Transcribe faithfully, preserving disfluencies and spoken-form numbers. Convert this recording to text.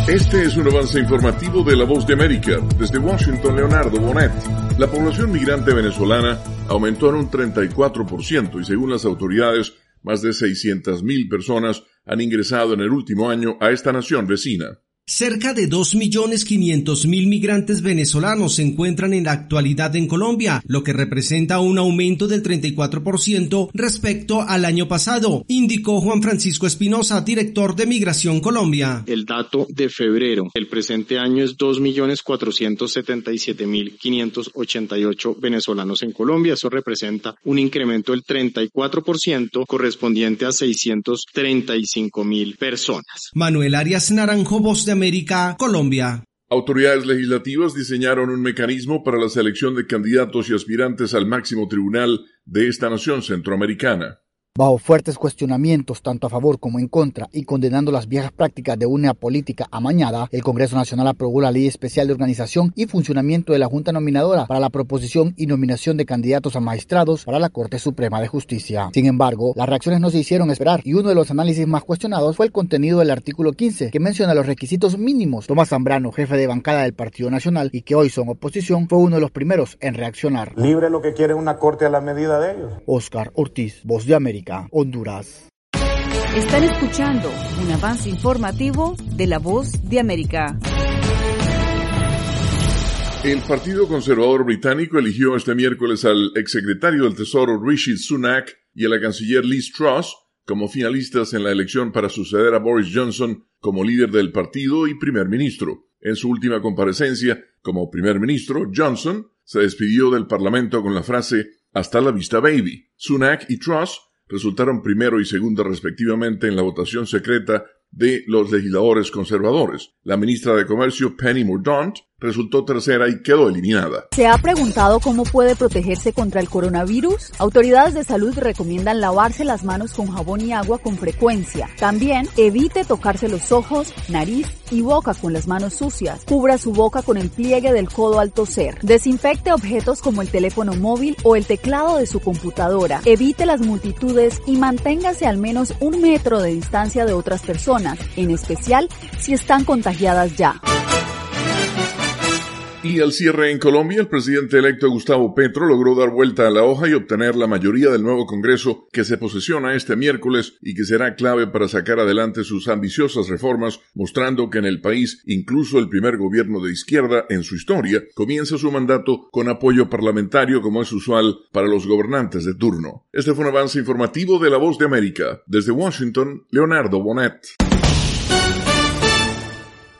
Este es un avance informativo de La Voz de América. Desde Washington, Leonardo Bonet. La población migrante venezolana aumentó en un treinta y cuatro por ciento y según las autoridades, más de seiscientas mil personas han ingresado en el último año a esta nación vecina. Cerca de dos millones quinientos mil migrantes venezolanos se encuentran en la actualidad en Colombia, lo que representa un aumento del treinta y cuatro por ciento respecto al año pasado, indicó Juan Francisco Espinosa, director de Migración Colombia. El dato de febrero del presente año es dos millones cuatrocientos setenta y siete mil quinientos ochenta y ocho venezolanos en Colombia. Eso representa un incremento del treinta y cuatro por ciento correspondiente a seiscientos treinta y cinco mil personas. Manuel Arias Naranjo, Voz de América, Colombia. Autoridades legislativas diseñaron un mecanismo para la selección de candidatos y aspirantes al máximo tribunal de esta nación centroamericana. Bajo fuertes cuestionamientos tanto a favor como en contra y condenando las viejas prácticas de una política amañada, el Congreso Nacional aprobó la Ley Especial de Organización y Funcionamiento de la Junta Nominadora para la proposición y nominación de candidatos a magistrados para la Corte Suprema de Justicia. Sin embargo, las reacciones no se hicieron esperar y uno de los análisis más cuestionados fue el contenido del artículo quince, que menciona los requisitos mínimos. Tomás Zambrano, jefe de bancada del Partido Nacional y que hoy son oposición, fue uno de los primeros en reaccionar. Libre lo que quiere una corte a la medida de ellos. Oscar Ortiz, Voz de América, Honduras. Están escuchando un avance informativo de La Voz de América. El Partido Conservador Británico eligió este miércoles al exsecretario del Tesoro Rishi Sunak y a la canciller Liz Truss como finalistas en la elección para suceder a Boris Johnson como líder del partido y primer ministro. En su última comparecencia como primer ministro, Johnson se despidió del Parlamento con la frase "Hasta la vista, baby". Sunak y Truss resultaron primero y segundo respectivamente en la votación secreta de los legisladores conservadores. La ministra de Comercio, Penny Mordaunt, resultó tercera y quedó eliminada. ¿Se ha preguntado cómo puede protegerse contra el coronavirus? Autoridades de salud recomiendan lavarse las manos con jabón y agua con frecuencia. También evite tocarse los ojos, nariz y boca con las manos sucias. Cubra su boca con el pliegue del codo al toser. Desinfecte objetos como el teléfono móvil o el teclado de su computadora. Evite las multitudes y manténgase al menos un metro de distancia de otras personas, en especial si están contagiadas ya. Y al cierre en Colombia, el presidente electo Gustavo Petro logró dar vuelta a la hoja y obtener la mayoría del nuevo Congreso que se posesiona este miércoles y que será clave para sacar adelante sus ambiciosas reformas, mostrando que en el país, incluso el primer gobierno de izquierda en su historia, comienza su mandato con apoyo parlamentario como es usual para los gobernantes de turno. Este fue un avance informativo de La Voz de América. Desde Washington, Leonardo Bonet.